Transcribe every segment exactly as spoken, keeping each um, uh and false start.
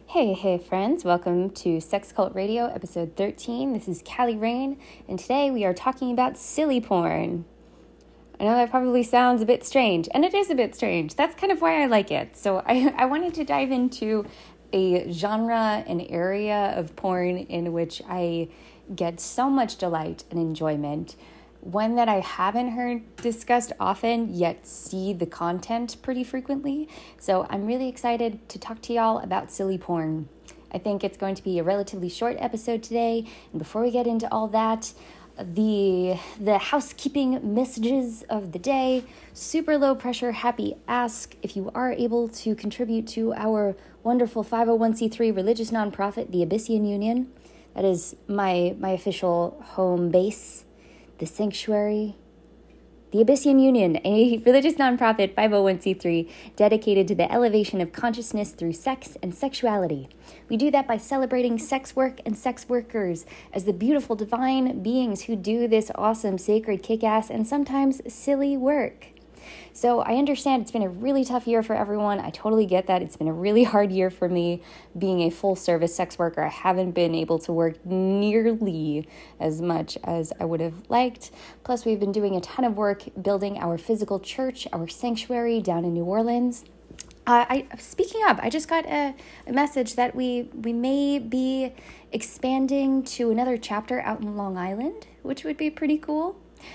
Hey, hey, friends. Welcome to Sex Cult Radio, episode thirteen. This is Callie Rain, and today we are talking about silly porn. I know that probably sounds a bit strange, and it is a bit strange. That's kind of why I like it. So I, I wanted to dive into a genre, an area of porn in which I get so much delight and enjoyment. One that I haven't heard discussed often, yet see the content pretty frequently. So I'm really excited to talk to y'all about silly porn. I think it's going to be a relatively short episode today. And before we get into all that, the the housekeeping messages of the day. Super low pressure, happy ask. If you are able to contribute to our wonderful five oh one c three religious nonprofit, the Abyssian Union, that is my my official home base. The Sanctuary, the Abyssian Union, a religious nonprofit five oh one c three dedicated to the elevation of consciousness through sex and sexuality. We do that by celebrating sex work and sex workers as the beautiful divine beings who do this awesome, sacred, kick-ass, and sometimes silly work. So I understand it's been a really tough year for everyone. I totally get that. It's been a really hard year for me being a full-service sex worker. I haven't been able to work nearly as much as I would have liked. Plus, we've been doing a ton of work building our physical church, our sanctuary down in New Orleans. Uh, I speaking of, I just got a, a message that we, we may be expanding to another chapter out in Long Island, which would be pretty cool.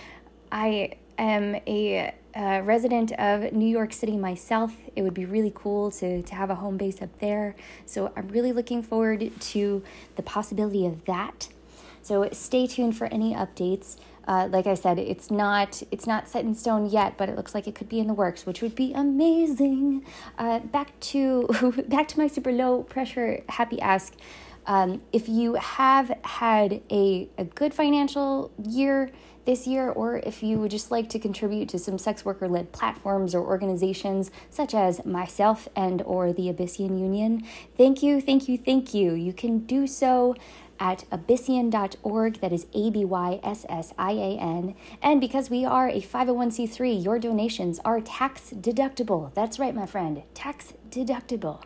I am a Uh, resident of New York City myself. It would be really cool to, to have a home base up there. So I'm really looking forward to the possibility of that. So stay tuned for any updates. Uh, like I said, it's not it's not set in stone yet, but it looks like it could be in the works, which would be amazing. Uh, back to back to my super low pressure happy ask. Um, if you have had a, a good financial year this year, or if you would just like to contribute to some sex worker-led platforms or organizations such as myself and or the Abyssian Union, thank you, thank you, thank you. You can do so at abyssian dot org. That is A B Y S S I A N. And because we are a five oh one c three, your donations are tax deductible. That's right, my friend, tax deductible.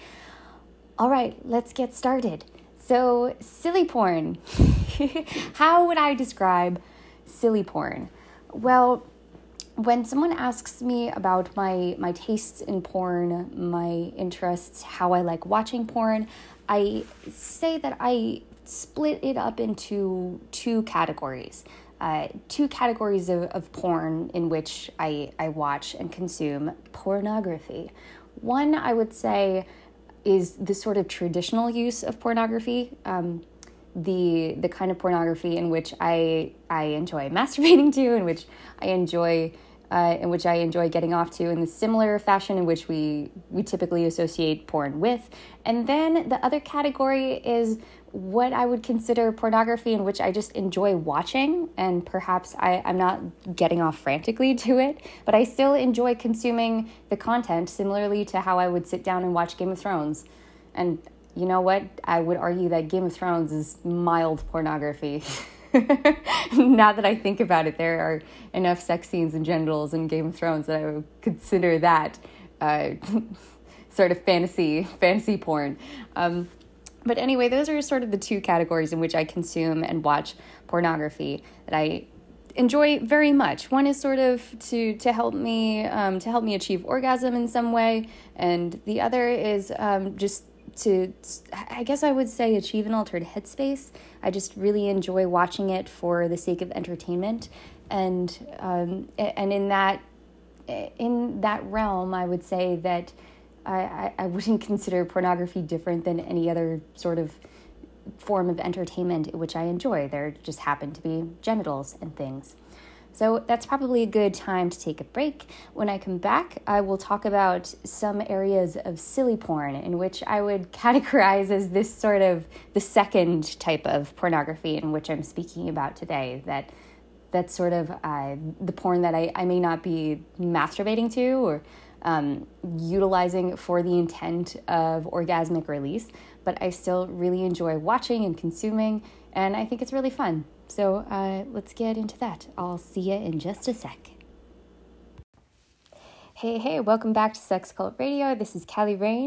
All right, let's get started. So, silly porn. How would I describe silly porn? Well, when someone asks me about my, my tastes in porn, my interests, how I like watching porn, I say that I split it up into two categories. Uh, two categories of, of porn in which I, I watch and consume pornography. One, I would say, is the sort of traditional use of pornography, um, the the kind of pornography in which I I enjoy masturbating to, in which I enjoy uh, in which I enjoy getting off to, in the similar fashion in which we we typically associate porn with. And then the other category is what I would consider pornography in which I just enjoy watching, and perhaps I, I'm not getting off frantically to it, but I still enjoy consuming the content similarly to how I would sit down and watch Game of Thrones. And you know what? I would argue that Game of Thrones is mild pornography. Now that I think about it, there are enough sex scenes and genitals in Game of Thrones that I would consider that uh, sort of fantasy, fantasy porn. Um, But anyway, those are sort of the two categories in which I consume and watch pornography that I enjoy very much. One is sort of to to help me um, to help me achieve orgasm in some way, and the other is um, just to, I guess I would say, achieve an altered headspace. I just really enjoy watching it for the sake of entertainment, and um, and in that in that realm, I would say that I, I wouldn't consider pornography different than any other sort of form of entertainment which I enjoy. There just happen to be genitals and things. So that's probably a good time to take a break. When I come back, I will talk about some areas of silly porn in which I would categorize as this sort of the second type of pornography in which I'm speaking about today. That that's sort of uh, the porn that I, I may not be masturbating to or Um, utilizing for the intent of orgasmic release, but I still really enjoy watching and consuming, and I think it's really fun. So uh, let's get into that. I'll see you in just a sec. Hey, hey, welcome back to Sex Cult Radio. This is Callie Rain,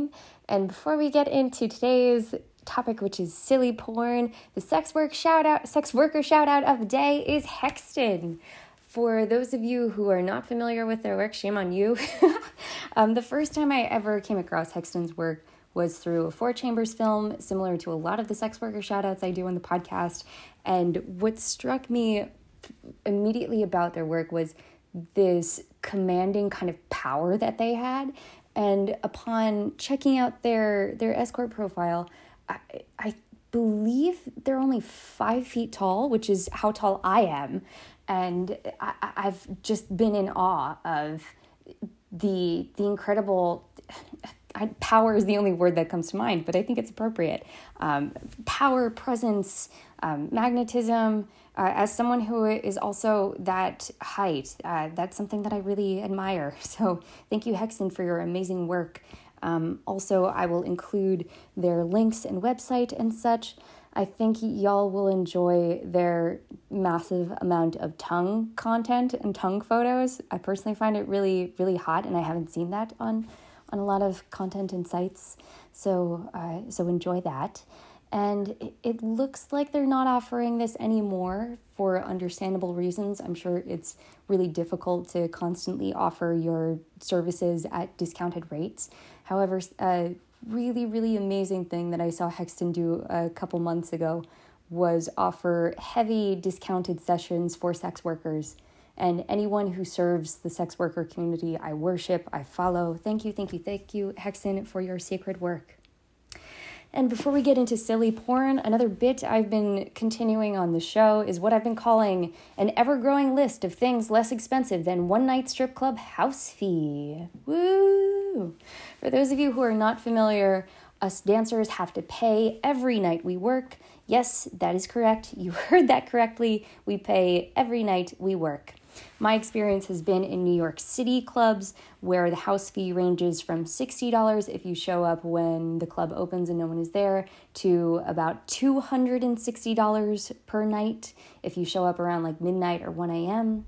And before we get into today's topic, which is silly porn, the sex work shout out, sex worker shout out of the day is Hexton. For those of you who are not familiar with their work, shame on you. um, the first time I ever came across Hexton's work was through a Four Chambers film, similar to a lot of the sex worker shout outs I do on the podcast. And what struck me immediately about their work was this commanding kind of power that they had. And upon checking out their, their escort profile, I, I believe they're only five feet tall, which is how tall I am. And I, I've just been in awe of the the incredible, I, power is the only word that comes to mind, but I think it's appropriate. Um, power, presence, um, magnetism. Uh, as someone who is also that height, uh, that's something that I really admire. So thank you, Hexton, for your amazing work. Um, also, I will include their links and website and such. I think y'all will enjoy their massive amount of tongue content and tongue photos. I personally find it really, really hot, and I haven't seen that on, on a lot of content and sites. So, uh, so enjoy that. And it, it looks like they're not offering this anymore for understandable reasons. I'm sure it's really difficult to constantly offer your services at discounted rates. However, a really, really amazing thing that I saw Hexton do a couple months ago was offer heavy discounted sessions for sex workers. And anyone who serves the sex worker community, I worship, I follow. Thank you, thank you, thank you, Hexton, for your sacred work. And before we get into silly porn, another bit I've been continuing on the show is what I've been calling an ever-growing list of things less expensive than one-night strip club house fee. Woo! For those of you who are not familiar, us dancers have to pay every night we work. Yes, that is correct. You heard that correctly. We pay every night we work. My experience has been in New York City clubs where the house fee ranges from sixty dollars if you show up when the club opens and no one is there to about two hundred sixty dollars per night if you show up around like midnight or one a.m.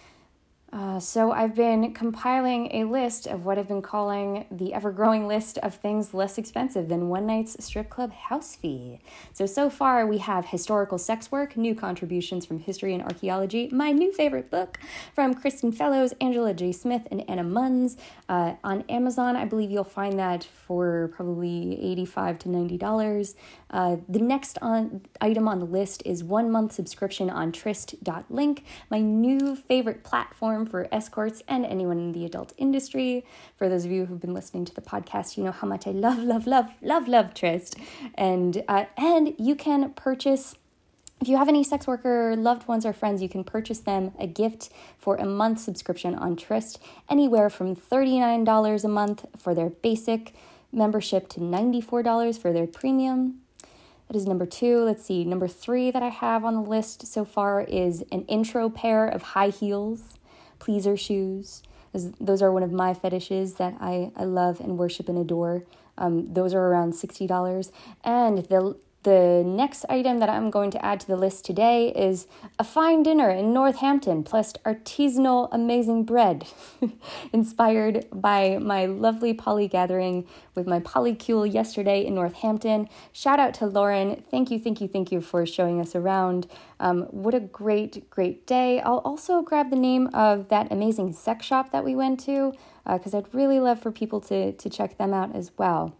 Uh, so I've been compiling a list of what I've been calling the ever-growing list of things less expensive than one night's strip club house fee. So, so far we have Historical Sex Work, New Contributions from History and Archaeology, my new favorite book from Kristen Fellows, Angela J. Smith, and Anna Munns. Uh, on Amazon, I believe you'll find that for probably eighty-five to ninety dollars. Uh, the next on, item on the list is one month subscription on tryst dot link, my new favorite platform for escorts and anyone in the adult industry. For those of you who've been listening to the podcast, you know how much I love, love, love, love, love Tryst. And uh, and you can purchase, if you have any sex worker loved ones or friends, you can purchase them a gift for a month subscription on Tryst, anywhere from thirty-nine dollars a month for their basic membership to ninety-four dollars for their premium. That is number two. Let's see. Number three that I have on the list so far is an intro pair of high heels, pleaser shoes. Those are one of my fetishes that I, I love and worship and adore. Um, those are around sixty dollars. And the the next item that I'm going to add to the list today is a fine dinner in Northampton, plus artisanal amazing bread, inspired by my lovely poly gathering with my polycule yesterday in Northampton. Shout out to Lauren. Thank you, thank you, thank you for showing us around. Um, what a great, great day. I'll also grab the name of that amazing sex shop that we went to, because uh, I'd really love for people to, to check them out as well.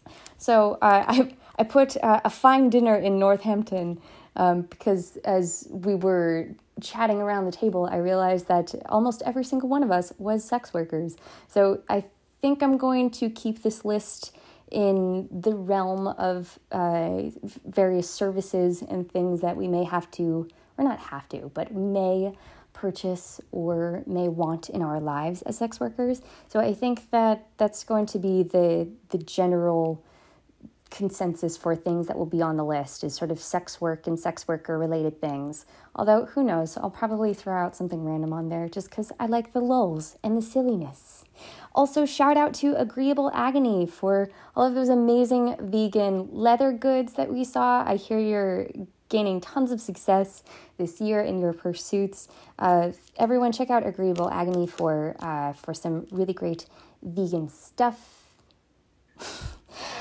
So uh, I I put uh, a fine dinner in Northampton um, because as we were chatting around the table, I realized that almost every single one of us was sex workers. So I think I'm going to keep this list in the realm of uh, various services and things that we may have to, or not have to, but may purchase or may want in our lives as sex workers. So I think that that's going to be the the general consensus for things that will be on the list, is sort of sex work and sex worker related things. Although, who knows, I'll probably throw out something random on there just because I like the lulz and the silliness. Also, shout out to Agreeable Agony for all of those amazing vegan leather goods that we saw. I hear you're gaining tons of success this year in your pursuits. Uh, everyone check out Agreeable Agony for uh, for some really great vegan stuff.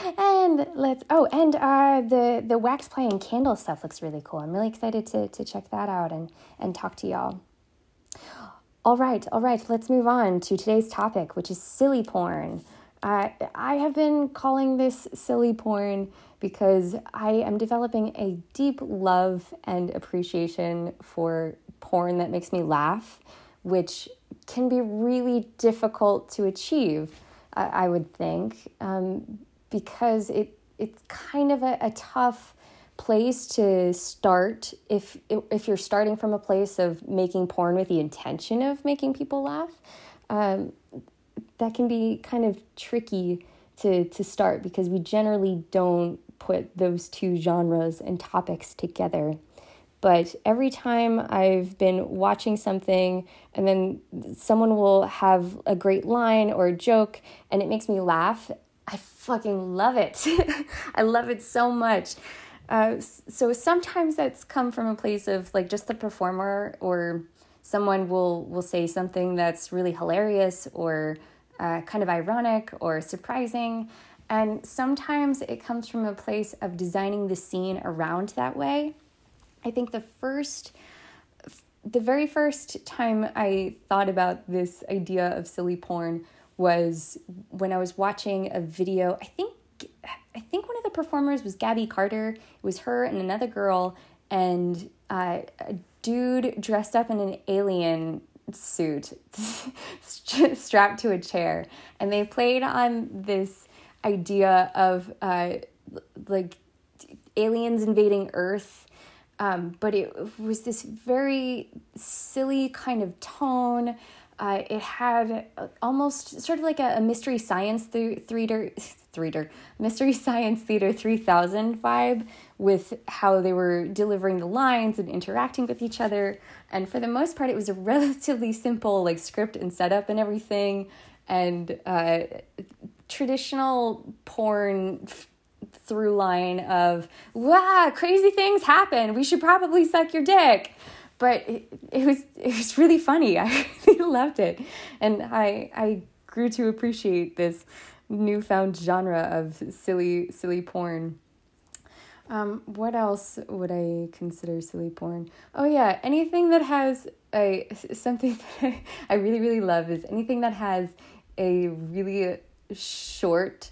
and let's, oh, and uh, the, the wax play and candle stuff looks really cool. I'm really excited to, to check that out and, and talk to y'all. All right, all right, let's move on to today's topic, which is silly porn. Uh, I have been calling this silly porn because I am developing a deep love and appreciation for porn that makes me laugh, which can be really difficult to achieve, I, I would think, um, because it it's kind of a, a tough place to start if if you're starting from a place of making porn with the intention of making people laugh. Um, that can be kind of tricky to, to start because we generally don't put those two genres and topics together. But every time I've been watching something and then someone will have a great line or a joke and it makes me laugh, I fucking love it. I love it so much. Uh, so sometimes that's come from a place of like just the performer, or someone will, will say something that's really hilarious or uh, kind of ironic or surprising. And sometimes it comes from a place of designing the scene around that way. I think the first, the very first time I thought about this idea of silly porn was when I was watching a video. I think, I think one of the performers was Gabby Carter. It was her and another girl, and uh, a dude dressed up in an alien suit strapped to a chair, and they played on this idea of uh, like aliens invading Earth. Um, but it was this very silly kind of tone. Uh, it had almost sort of like a, a mystery science th- theater, theater, mystery science theater three thousand vibe with how they were delivering the lines and interacting with each other. And for the most part, it was a relatively simple like script and setup and everything. And uh, traditional porn f- through line of, wow, crazy things happen, we should probably suck your dick. But it, it was it was really funny. I really loved it. And I I grew to appreciate this newfound genre of silly silly porn. Um, what else would I consider silly porn? Oh yeah, anything that has a something that I really, really love is anything that has a really short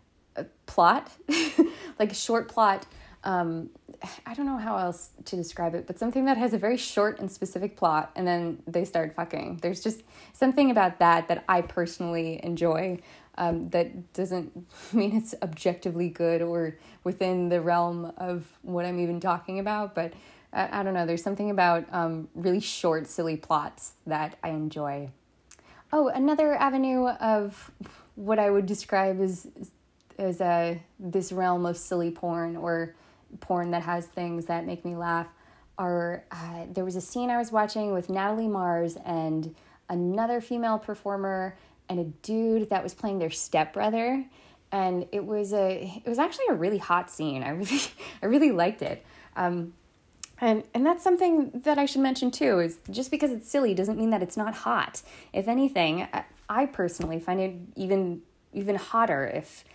plot, like a short plot. Um, I don't know how else to describe it, but something that has a very short and specific plot, and then they start fucking. There's just something about that that I personally enjoy. Um, that doesn't mean it's objectively good or within the realm of what I'm even talking about, but I, I don't know. There's something about um, really short, silly plots that I enjoy. Oh, another avenue of what I would describe as as uh, this realm of silly porn or porn that has things that make me laugh are, uh, there was a scene I was watching with Natalie Mars and another female performer and a dude that was playing their stepbrother. And it was a, it was actually a really hot scene. I really, I really liked it. Um, and, and that's something that I should mention too, is just because it's silly doesn't mean that it's not hot. If anything, I, I personally find it even, even hotter if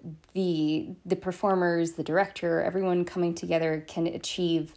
the the performers, the director, everyone coming together can achieve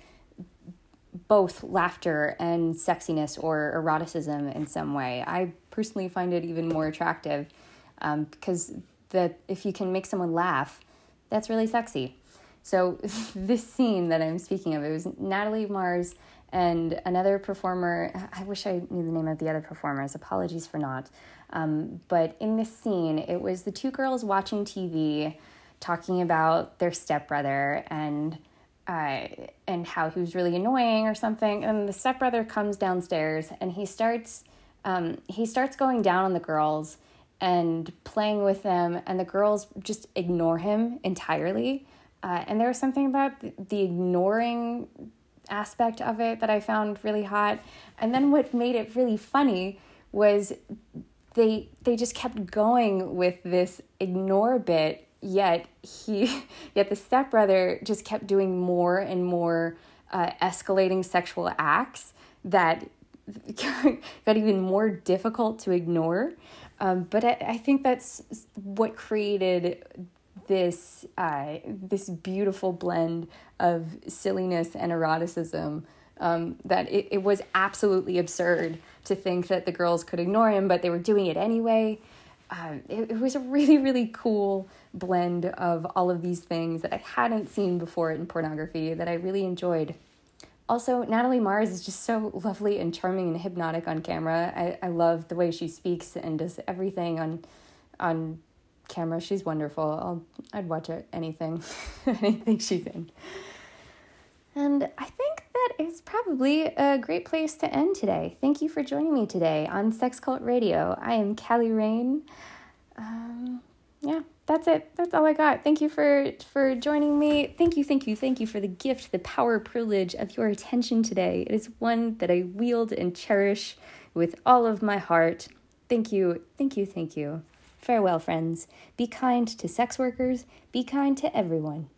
both laughter and sexiness or eroticism in some way. I personally find it even more attractive um, because that if you can make someone laugh, that's really sexy. So this scene that I'm speaking of, it was Natalie Mars and another performer. I wish I knew the name of the other performers. Apologies for not. Um, but in this scene, it was the two girls watching T V talking about their stepbrother and uh, and how he was really annoying or something. And the stepbrother comes downstairs and he starts um, he starts going down on the girls and playing with them, and the girls just ignore him entirely. Uh, and there was something about the, the ignoring aspect of it that I found really hot. And then what made it really funny was they they just kept going with this ignore bit, yet he yet the stepbrother just kept doing more and more uh, escalating sexual acts that got even more difficult to ignore. Um, but I, I think that's what created this uh, this beautiful blend of silliness and eroticism um, that it, it was absolutely absurd to think that the girls could ignore him, but they were doing it anyway. Um, it, it was a really, really cool blend of all of these things that I hadn't seen before in pornography that I really enjoyed. Also, Natalie Mars is just so lovely and charming and hypnotic on camera. I, I love the way she speaks and does everything on on camera. She's wonderful. I'll, I'd watch it, anything, anything she's in. And I think that is probably a great place to end today. Thank you for joining me today on Sex Cult Radio. I am Callie Rain. Um, yeah, that's it. That's all I got. Thank you for, for joining me. Thank you, thank you, thank you for the gift, the power, privilege of your attention today. It is one that I wield and cherish with all of my heart. Thank you, thank you, thank you. Farewell, friends. Be kind to sex workers. Be kind to everyone.